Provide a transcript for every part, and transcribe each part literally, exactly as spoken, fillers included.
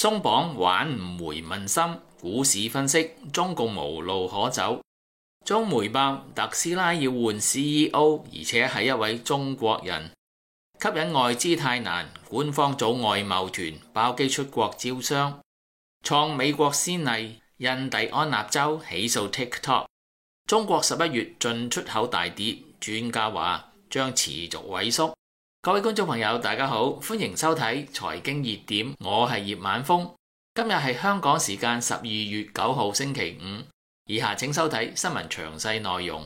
鬆綁挽唔回民心，股市分析中共無路可走。中媒報特斯拉要換 C E O， 而且係一位中國人，吸引外資太難，官方組外貿團包機出國招商，創美國先例。印第安納州起訴 TikTok。中國十一月進出口大跌，專家話將持續萎縮。各位觀眾朋友大家好，歡迎收睇財經熱點，我係葉晚風。今日係香港時間十二月九號星期五，以下請收睇新聞詳細內容。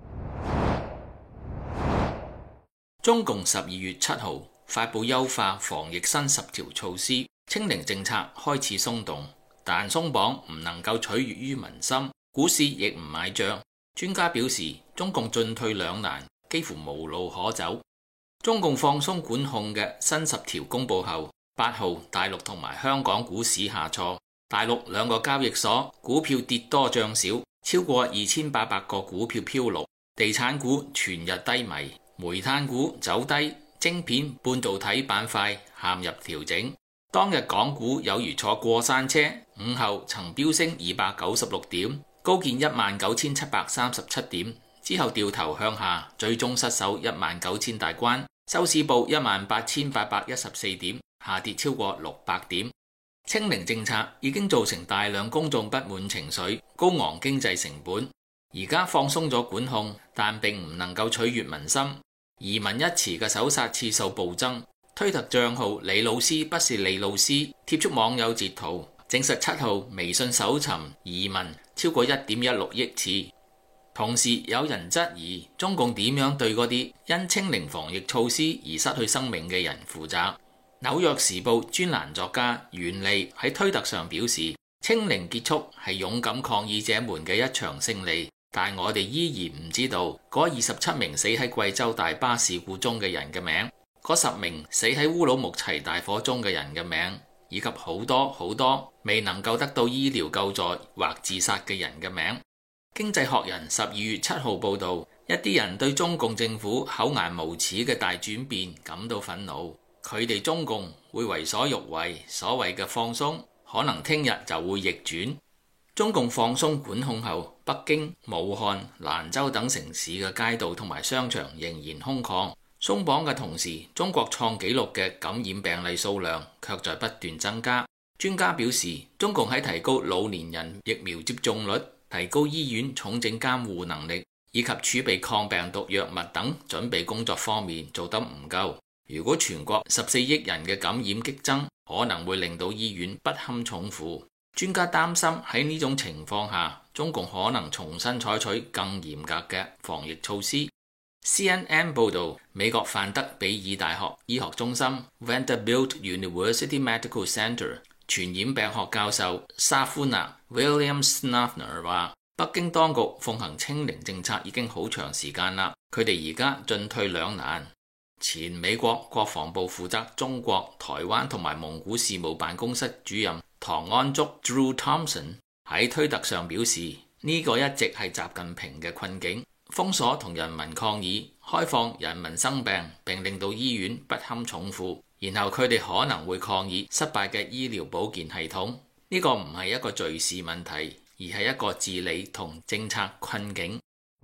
中共十二月七號發布優化防疫新十條措施，清零政策開始鬆動，但鬆綁唔能夠取悅於民心，股市亦唔買賬。專家表示，中共進退兩難，幾乎無路可走。中共放鬆管控嘅新十條公布後，八號大陸同埋香港股市下挫，大陸兩個交易所股票跌多漲少，超過二千八百個股票飄綠，地產股全日低迷，煤炭股走低，晶片半導體板塊陷入調整。當日港股有如坐過山車，午後曾飆升二百九十六點，高見一萬九千七百三十七點，之後掉頭向下，最終失守一萬九千大關，收市報一萬八千八百一十四點，下跌超過六百點。清零政策已經造成大量公眾不滿情緒，高昂經濟成本。而家放鬆咗管控，但並唔能夠取悅民心。移民一詞嘅搜索次數暴增。推特帳號李老師不是李老師貼出網友截圖，證實七號微信搜尋移民超過一點一六億次。同時有人質疑中共點樣對嗰啲因清零防疫措施而失去生命嘅人負責。紐約時報專欄作家袁利喺推特上表示，清零結束係勇敢抗議者們嘅一場勝利，但我哋依然唔知道嗰二十七名死喺貴州大巴事故中嘅人嘅名，嗰十名死喺烏魯木齊大火中嘅人嘅名，以及好多好多未能夠得到醫療救助或自殺嘅人嘅名。經濟學人十二月七號報道，一啲人對中共政府厚顏無恥嘅大轉變感到憤怒，佢哋中共會為所欲為，所謂嘅放鬆可能聽日就會逆轉。中共放鬆管控後，北京、武漢、蘭州等城市嘅街道同埋商場仍然空曠。鬆綁嘅同時，中國創紀錄嘅感染病例數量卻在不斷增加。專家表示，中共喺提高老年人疫苗接種率、提高醫院重症監護能力以及儲備抗病毒藥物等準備工作方面做得唔夠。如果全國十四億人嘅感染激增，可能會令到醫院不堪重負。專家擔心喺呢種情況下，中共可能重新採取更嚴格嘅防疫措施。C N N 報導，美國范德比爾大學醫學中心 Vanderbilt University Medical Center 傳染病學教授沙夫納 William Schaffner 話，北京當局奉行清零政策已經好長時間啦，佢哋而家進退兩難。前美國國防部負責中國、台灣同埋蒙古事務辦公室主任唐安竹 Drew Thompson 喺推特上表示，呢、這個一直係習近平嘅困境。封鎖同人民抗議，開放人民生病，並令到醫院不堪重負，然後佢哋可能會抗議失敗嘅醫療保健系統。呢、這個唔係一個敘事問題，而係一個治理同政策困境。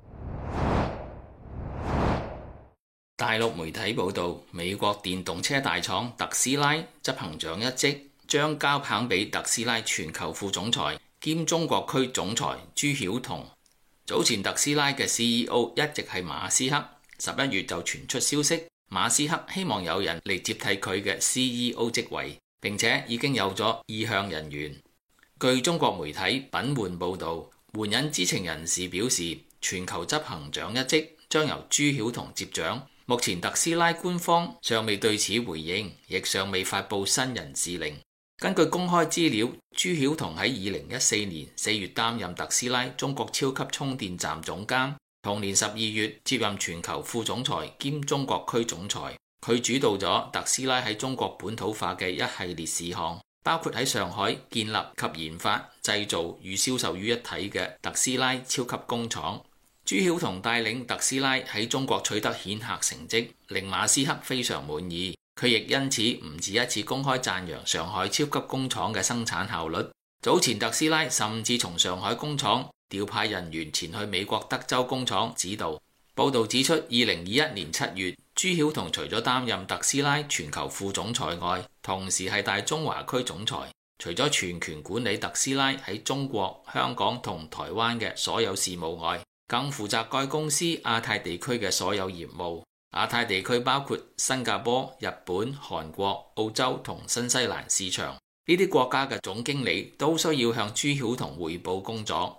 大陸媒體報道，美國電動車大廠特斯拉執行長一職將交棒俾特斯拉全球副總裁兼中國區總裁朱曉彤。早前特斯拉嘅 C E O 一直係馬斯克，十一月就傳出消息，馬斯克希望有人嚟接替佢嘅 C E O 職位，並且已經有咗意向人員。據中國媒體品換報道，援引知情人士表示，全球執行長一職將由朱曉彤接掌。目前特斯拉官方尚未對此回應，亦尚未發布新人事令。根據公開資料，朱曉彤喺二零一四年四月擔任特斯拉中國超級充電站總監，同年十二月接任全球副總裁兼中國區總裁。佢主導咗特斯拉喺中國本土化嘅一系列事項，包括喺上海建立及研發、製造與銷售於一體嘅特斯拉超級工廠。朱曉彤帶領特斯拉喺中國取得顯赫成績，令馬斯克非常滿意。 佢亦因此唔止一次公開讚揚上海超級工廠嘅生產效率。早前特斯拉甚至從上海工廠調派人員前去美國德州工廠指導。報道指出，二零二一年七月，朱曉彤除咗擔任特斯拉全球副總裁外，同時係大中華區總裁，除咗全權管理特斯拉喺中國、香港同台灣嘅所有事務外，更負責該公司亞太地區嘅所有業務。亞太地區包括新加坡、日本、韓國、澳洲同新西蘭市場。呢啲國家嘅總經理都需要向朱曉彤匯報工作。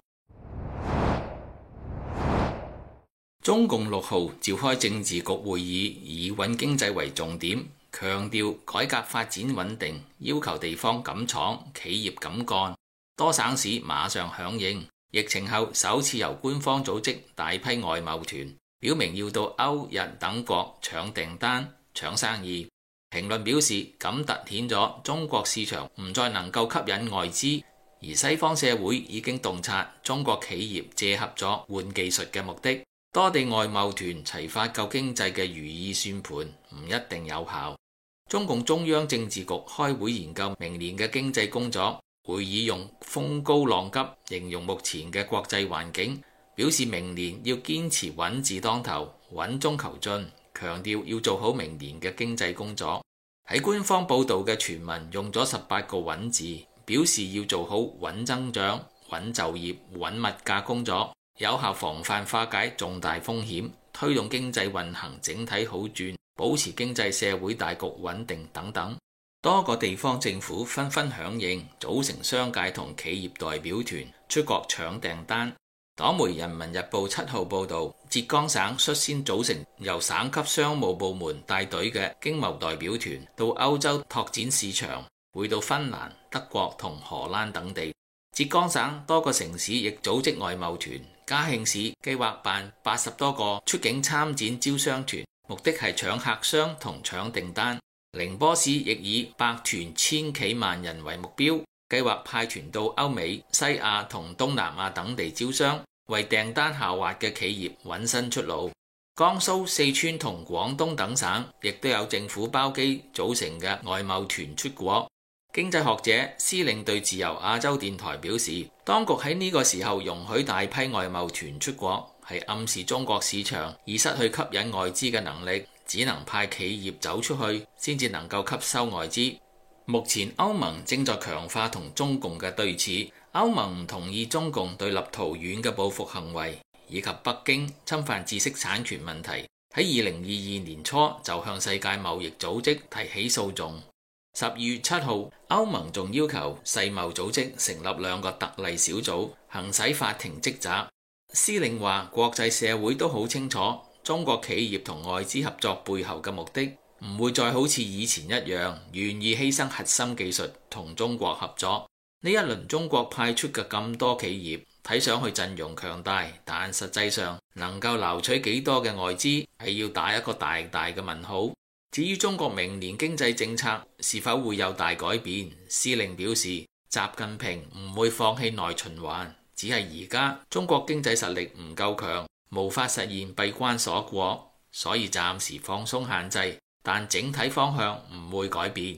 中共六號召開政治局會議，以穩經濟為重點，強調改革發展穩定，要求地方敢闖，企業敢幹。多省市馬上響應。疫情後首次由官方組織大批外貿團，表明要到歐日等國搶訂單、搶生意。評論表示，咁凸顯咗中國市場唔再能夠吸引外資，而西方社會已經洞察中國企業借合作換技術嘅目的。多地外貿團齊發救經濟嘅如意算盤唔一定有效。中共中央政治局開會研究明年嘅經濟工作，會議用風高浪急形容目前嘅國際環境，表示明年要堅持穩字當頭，穩中求進，強調要做好明年嘅經濟工作。喺官方報導嘅全文用咗十八個穩字，表示要做好穩增長、穩就業、穩物價工作，有效防範化解重大風險，推動經濟運行整體好轉，保持經濟社會大局穩定等等。多個地方政府紛紛響應，組成商界同企業代表團出國搶訂單。黨媒《人民日報》七號報導，浙江省率先組成由省級商務部門帶隊嘅經貿代表團到歐洲拓展市場，會到芬蘭、德國同荷蘭等地。浙江省多個城市亦組織外貿團，嘉興市計劃辦八十多個出境參展招商團，目的係搶客商同搶訂單。寧波市亦以百團千企萬人為目標，計劃派團到歐美、西亞同東南亞等地招商，為訂單下滑嘅企業揾新出路。江蘇、四川同廣東等省亦都有政府包機組成嘅外貿團出國。經濟學者司令對自由亞洲電台表示，當局喺呢個時候容許大批外貿團出國，係暗示中國市場已失去吸引外資嘅能力，只能派企業走出去先至能夠吸收外資。目前歐盟正在強化同中共嘅對峙，歐盟唔同意中共對立陶宛嘅報復行為，以及北京侵犯知識產權問題。喺二零二二年初就向世界貿易組織提起訴訟。十二月七號，歐盟仲要求世貿組織成立兩個特例小組，行使法庭職責。司令話，國際社會都好清楚，中國企業同外資合作背後嘅目的，唔會再好似以前一樣，願意犧牲核心技術同中國合作。呢一輪中國派出嘅咁多企業，睇上去陣容強大，但實際上能夠撈取幾多嘅外資，係要打一個大大嘅問號。至於中國明年經濟政策是否會有大改變，司令表示，習近平唔會放棄內循環，只係而家中國經濟實力唔夠強，無法實現閉關鎖國，所以暫時放鬆限制，但整體方向唔會改變。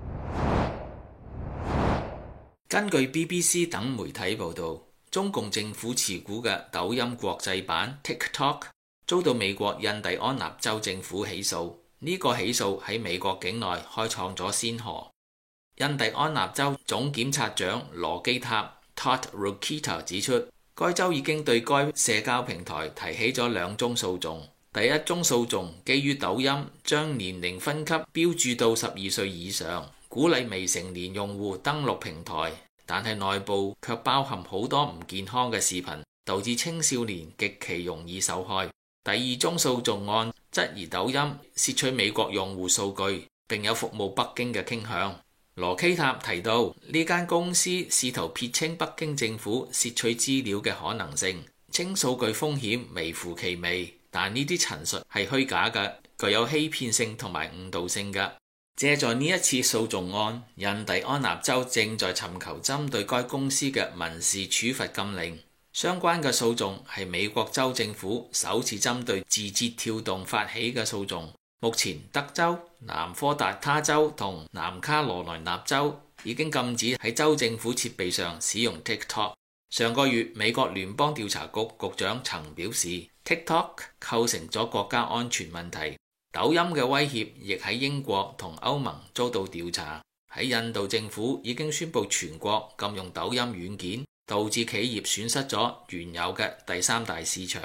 根據 B B C 等媒體報道，中共政府持股嘅抖音國際版 TikTok 遭到美國印第安納州政府起訴，呢、這個起訴喺美國境內開創咗先河。印第安納州總檢察長羅基塔 Todd Rokita 指出，該州已經對該社交平台提起咗兩宗訴訟。第一宗訴訟基於抖音將年齡分級標注到十二歲以上，鼓勵未成年用戶登錄平台，但係內部卻包含好多唔健康嘅視頻，導致青少年極其容易受害。第二宗訴訟案質疑抖音竊取美國用戶數據，並有服務北京嘅傾向。羅基塔提到，呢間公司試圖撇清北京政府竊取資料嘅可能性，稱數據風險微乎其微，但呢啲陳述係虛假嘅，具有欺騙性同埋誤導性嘅。借助呢一次訴訟案，印第安納州正在尋求針對該公司嘅民事處罰禁令。相關嘅訴訟係美國州政府首次針對字節跳動發起嘅訴訟。 目前德州、南科達他州同南卡羅來納州已經禁止喺州政府設備上使用 TikTok。上個月，美國聯邦調查局局長曾表示 TikTok 構成咗國家安全問題。抖音嘅威脅亦喺英國同歐盟遭到調查。喺印度，政府已經宣布全國禁用抖音軟件，導致企業損失咗原有嘅第三大市場。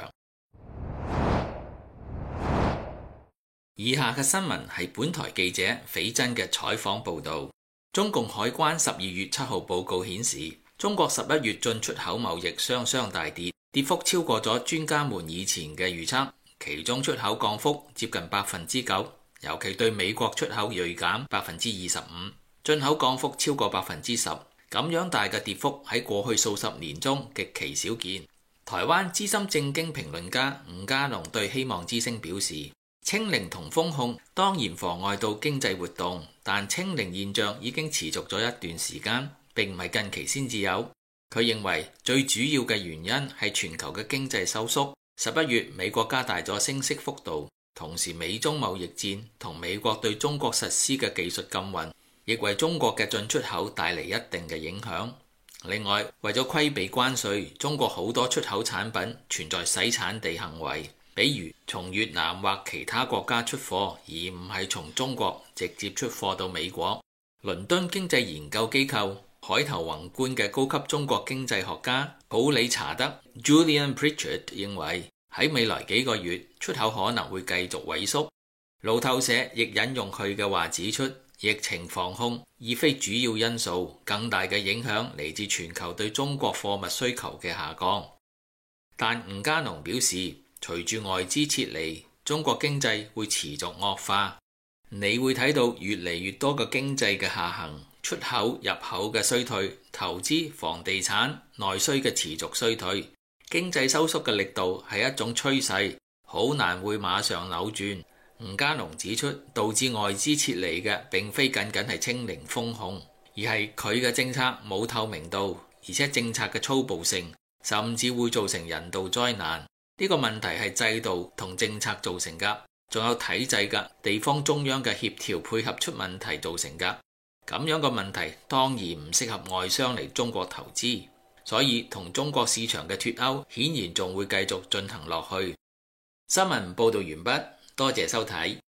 以下嘅新聞係本台記者斐真嘅採訪報導。中共海關十二月七號報告顯示，中國十一月進出口貿易雙雙大跌，跌幅超過咗專家們以前嘅預測。其中出口降幅接近百分之九，尤其對美國出口銳減百分之二十五，進口降幅超過百分之十。咁樣大嘅跌幅喺過去數十年中極其少見。台灣資深政經評論家吳家龍對希望之聲表示，清零同封控當然妨礙到經濟活動，但清零現象已經持續咗一段時間，並唔係近期先至有。佢認為最主要嘅原因係全球嘅經濟收縮。十一月美國加大咗升息幅度，同時美中貿易戰同美國對中國實施嘅技術禁運，亦為中國嘅進出口帶嚟一定嘅影響。另外，為咗規避關稅，中國好多出口產品存在洗產地行為，比如從越南或其他國家出貨，而唔係從中國直接出貨到美國。倫敦經濟研究機構海頭宏觀嘅高級中國經濟學家普理查德 Julian Pritchard 認為，喺未來幾個月出口可能會繼續萎縮。路透社亦引用佢嘅話指出，疫情防控已非主要因素，更大嘅影響嚟自全球對中國貨物需求嘅下降。但吳家龍表示，隨住外資撤離，中國經濟會持續惡化。你會睇到越嚟越多嘅經濟嘅下行，出口入口嘅衰退，投資房地產內需嘅持續衰退，經濟收縮嘅力度係一種趨勢，好難會馬上扭轉。吳家龍指出，導致外資撤離嘅並非僅僅係清零封控，而係佢嘅政策冇透明度，而且政策嘅粗暴性，甚至會造成人道災難。呢個問題係制度同政策造成㗎，仲有體制㗎，地方中央嘅協調配合出問題造成㗎。咁樣嘅問題當然唔適合外商嚟中國投資，所以同中國市場嘅脫鈎顯然仲會繼續進行落去。新聞報導完畢。多謝收睇。